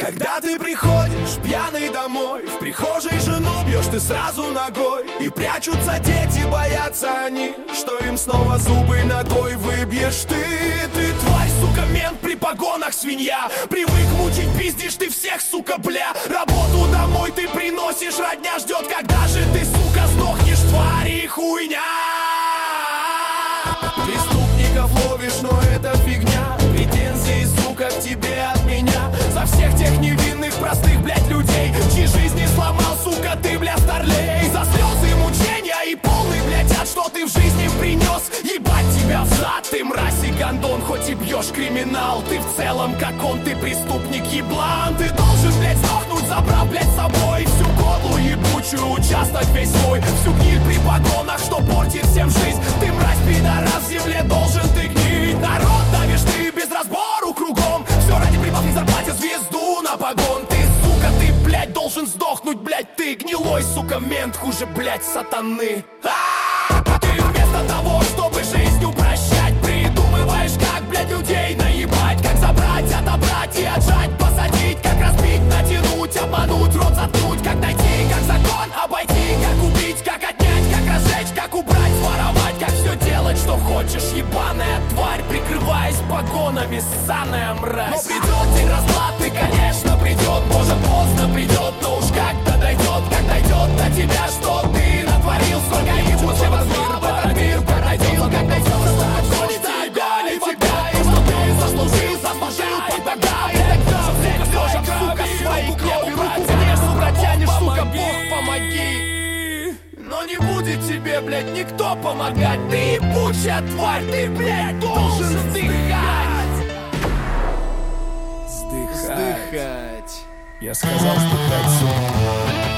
Когда ты приходишь пьяный домой, в прихожей жену бьешь ты сразу ногой. И прячутся дети, боятся они, что им снова зубы ногой выбьешь ты. Ты тварь, сука, мент при погонах, свинья. Привык мучить, пиздишь ты всех, сука, бля. Работу домой ты приносишь, родня ждет, когда же ты, сука, сдохнешь, тварь и хуйня. Преступников ловишь, но это фигня. Претензии, сука, к тебе от меня. За всех тех невинных, простых, блядь, людей, чьи жизни сломал, сука, ты, бля, старлей. За слезы, мучения и полный, блядь, ад, что ты в жизни принес. Ебать тебя в зад, ты мразь и гондон. Хоть и бьешь криминал, ты в целом как он, ты преступник еблан. Ты должен, блядь, сдохнуть, забрав, блядь, с собой всю годлу ебучую, участок весь свой. Всю гниль при погонах, что портит всем жизнь. Ты мразь, пидорас, в земле должен ты гнить. Народ давишь ты без разбору кругом. Все ради прибавки зарплате, звезду на погон. Ты, сука, ты, блядь, должен сдохнуть, блядь. Ты гнилой, сука, мент, хуже, блядь, сатаны. Ты вместо того, чтобы жизнь упрощать, придумываешь, как, блядь, людей наебать. Как забрать, отобрать и отжать, посадить. Как разбить, натянуть, обмануть, рот заткнуть. Как найти, как закон обойти. Как убить, как отнять, как разжечь. Как убрать, своровать, как все делать, что хочешь. Ебаная тварь, прикрываясь погонами, ссаная мразь. Но придет день расплаты, конечно придет. Может поздно придет, но уж как-то дойдет. Как дойдет до тебя, что ты натворил. Сколько ему все возможно, этот мир породил. Как дойдет, что не тебя, не тебя. И что ты заслужил, и тогда всех ложек, сука, своих не убрать. Мне, сука, тянешь, сука, Бог, помоги. Но не будет тебе, блядь, никто помогать. Ты ебучая тварь, ты, блядь, должен вздыхать. Вздыхать. Я сказал вздыхать, сука.